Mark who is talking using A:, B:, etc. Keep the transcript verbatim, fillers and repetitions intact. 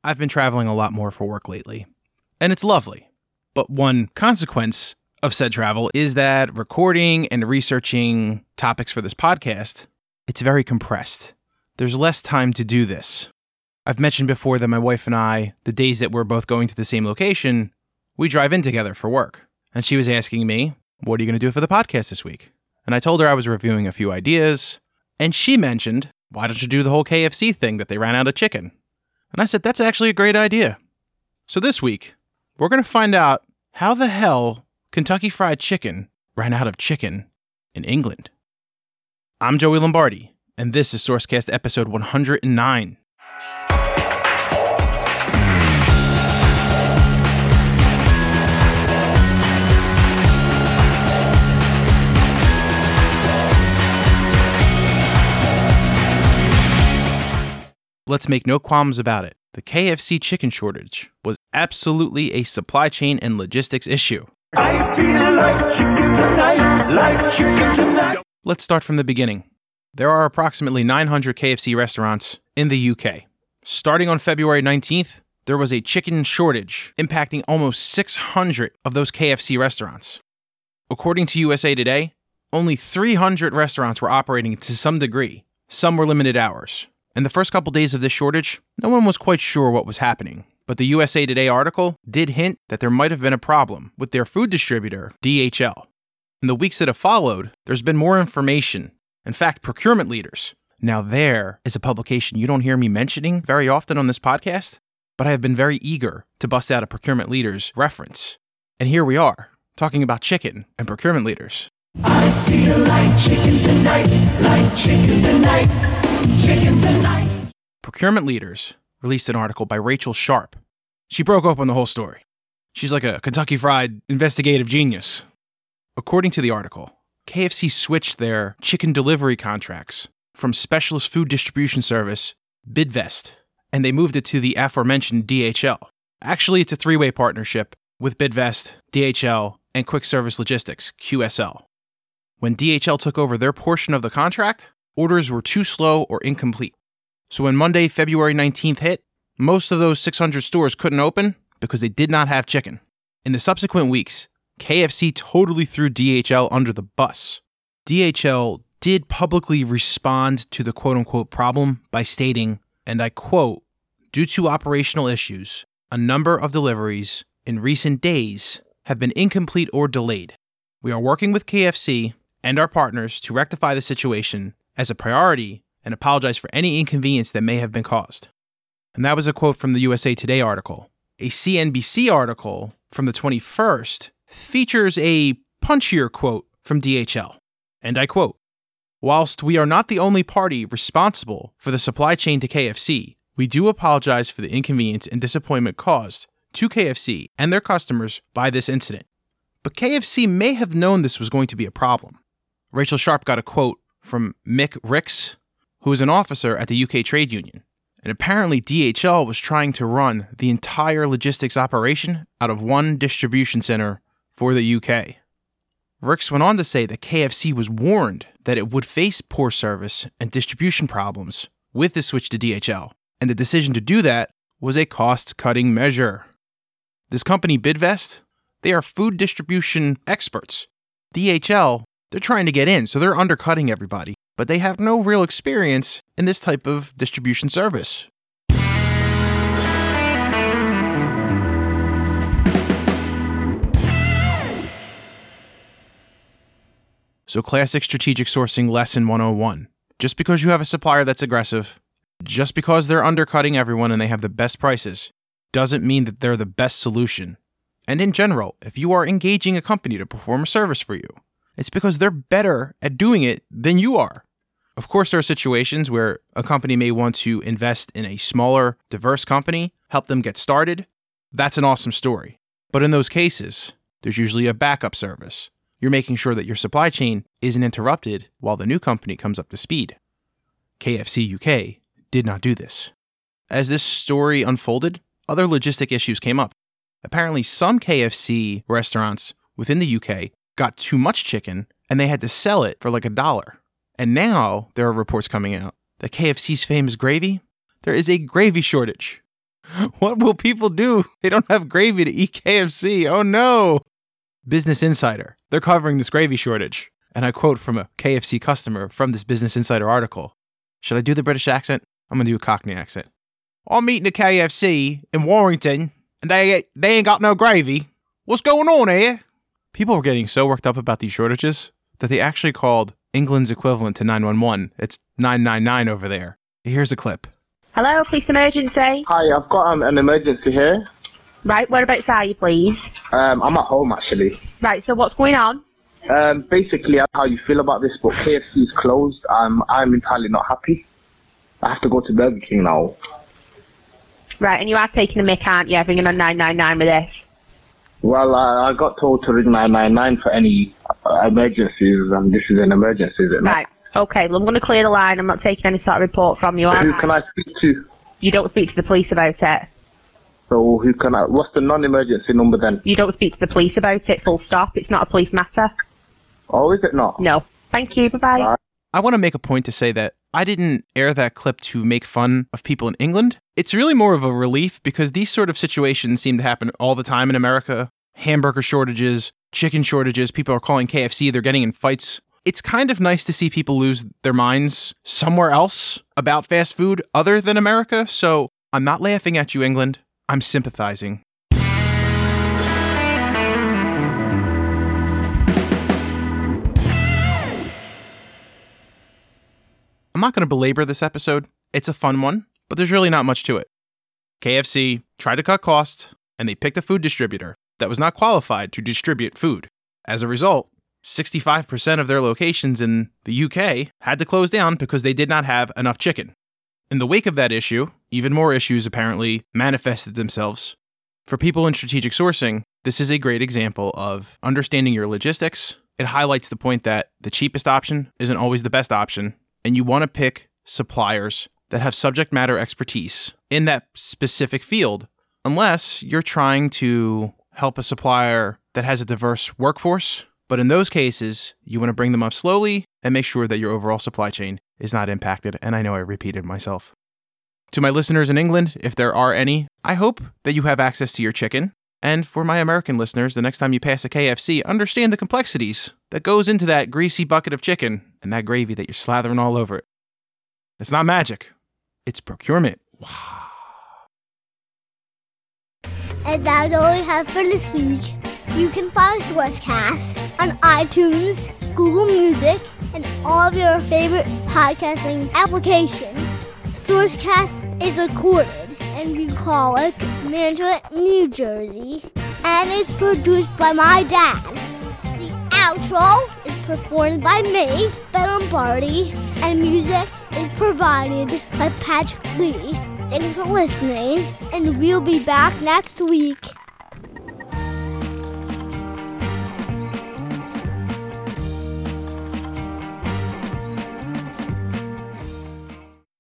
A: I've been traveling a lot more for work lately, and it's lovely. But one consequence of said travel is that recording and researching topics for this podcast, it's very compressed. There's less time to do this. I've mentioned before that my wife and I, the days that we're both going to the same location, we drive in together for work. And she was asking me, what are you going to do for the podcast this week? And I told her I was reviewing a few ideas, and she mentioned, why don't you do the whole K F C thing that they ran out of chicken? And I said, that's actually a great idea. So this week, we're going to find out how the hell Kentucky Fried Chicken ran out of chicken in England. I'm Joey Lombardi, and this is Sourcecast episode one hundred nine. Let's make no qualms about it. The K F C chicken shortage was absolutely a supply chain and logistics issue. I feel like chicken tonight, like chicken tonight. Let's start from the beginning. There are approximately nine hundred K F C restaurants in the U K. Starting on February nineteenth, there was a chicken shortage impacting almost six hundred of those K F C restaurants. According to U S A Today, only three hundred restaurants were operating to some degree. Some were limited hours. In the first couple days of this shortage, no one was quite sure what was happening, but the U S A Today article did hint that there might have been a problem with their food distributor, D H L. In the weeks that have followed, there's been more information. In fact, Procurement Leaders. Now there is a publication you don't hear me mentioning very often on this podcast, but I have been very eager to bust out a Procurement Leaders reference. And here we are, talking about chicken and Procurement Leaders.
B: I feel like chicken tonight, like chicken tonight. Chicken tonight.
A: Procurement Leaders released an article by Rachel Sharp. She broke open the whole story. She's like a Kentucky Fried investigative genius. According to the article, K F C switched their chicken delivery contracts from Specialist Food Distribution Service, Bidvest, and they moved it to the aforementioned D H L. Actually, it's a three-way partnership with Bidvest, D H L, and Quick Service Logistics, Q S L. When D H L took over their portion of the contract, orders were too slow or incomplete. So when Monday, February nineteenth hit, most of those six hundred stores couldn't open because they did not have chicken. In the subsequent weeks, K F C totally threw D H L under the bus. D H L did publicly respond to the quote-unquote problem by stating, and I quote, "Due to operational issues, a number of deliveries in recent days have been incomplete or delayed. We are working with K F C and our partners to rectify the situation as a priority and apologize for any inconvenience that may have been caused." And that was a quote from the U S A Today article. A C N B C article from the twenty-first features a punchier quote from D H L. And I quote, "Whilst we are not the only party responsible for the supply chain to K F C, we do apologize for the inconvenience and disappointment caused to K F C and their customers by this incident. But K F C may have known this was going to be a problem." Rachel Sharp got a quote from Mick Ricks, who is an officer at the U K trade union. And apparently D H L was trying to run the entire logistics operation out of one distribution center for the U K. Ricks went on to say that K F C was warned that it would face poor service and distribution problems with the switch to D H L, and the decision to do that was a cost-cutting measure. This company, Bidvest, they are food distribution experts. D H L, they're trying to get in, so they're undercutting everybody, but they have no real experience in this type of distribution service. So classic strategic sourcing lesson one oh one. Just because you have a supplier that's aggressive, just because they're undercutting everyone and they have the best prices, doesn't mean that they're the best solution. And in general, if you are engaging a company to perform a service for you, it's because they're better at doing it than you are. Of course, there are situations where a company may want to invest in a smaller, diverse company, help them get started. That's an awesome story. But in those cases, there's usually a backup service. You're making sure that your supply chain isn't interrupted while the new company comes up to speed. K F C U K did not do this. As this story unfolded, other logistic issues came up. Apparently, some K F C restaurants within the U K got too much chicken, and they had to sell it for like a dollar. And now there are reports coming out that K F C's famous gravy, there is a gravy shortage. What will people do? They don't have gravy to eat K F C. Oh no. Business Insider. They're covering this gravy shortage. And I quote from a K F C customer from this Business Insider article. Should I do the British accent? I'm going to do a Cockney accent. I'm eating a K F C in Warrington, and they, they ain't got no gravy. What's going on here? People were getting so worked up about these shortages that they actually called England's equivalent to nine one one. It's nine nine nine over there. Here's a clip.
C: Hello, police emergency.
D: Hi, I've got um, an emergency here.
C: Right, whereabouts are you, please?
D: Um, I'm at home, actually.
C: Right, so what's going on?
D: Um, basically, I don't know how you feel about this, but K F C is closed. I'm, I'm entirely not happy. I have to go to Burger King now.
C: Right, and you are taking a mick, aren't you, ringing on nine nine nine with this?
D: Well, uh, I got told to ring nine nine nine for any uh, emergencies, and this is an emergency, is it not?
C: Right, okay, well, I'm going to clear the line. I'm not taking any sort of report from you,
D: Who
C: right?
D: can I speak to?
C: You don't speak to the police about it.
D: So who can I... What's the non-emergency number then?
C: You don't speak to the police about it, full stop. It's not a police matter.
D: Oh, is it not?
C: No. Thank you, bye-bye.
D: Right.
A: I want to make a point to say that I didn't air that clip to make fun of people in England. It's really more of a relief because these sort of situations seem to happen all the time in America. Hamburger shortages, chicken shortages, people are calling K F C, they're getting in fights. It's kind of nice to see people lose their minds somewhere else about fast food other than America. So I'm not laughing at you, England. I'm sympathizing. I'm not going to belabor this episode. It's a fun one, but there's really not much to it. K F C tried to cut costs, and they picked a food distributor that was not qualified to distribute food. As a result, sixty-five percent of their locations in the U K had to close down because they did not have enough chicken. In the wake of that issue, even more issues apparently manifested themselves. For people in strategic sourcing, this is a great example of understanding your logistics. It highlights the point that the cheapest option isn't always the best option, and you want to pick suppliers that have subject matter expertise in that specific field, unless you're trying to help a supplier that has a diverse workforce. But in those cases, you want to bring them up slowly and make sure that your overall supply chain is not impacted. And I know I repeated myself. To my listeners in England, if there are any, I hope that you have access to your chicken. And for my American listeners, the next time you pass a K F C, understand the complexities that goes into that greasy bucket of chicken and that gravy that you're slathering all over it. It's not magic. It's procurement. Wow.
E: And that's all we have for this week. You can find Sourcecast on iTunes, Google Music, and all of your favorite podcasting applications. Sourcecast is recorded in Bucolic, Mantua, New Jersey, and it's produced by my dad. The outro is performed by me, Ben Lombardi, and music is provided by Patrick Lee. Thanks for listening, and we'll be back next week.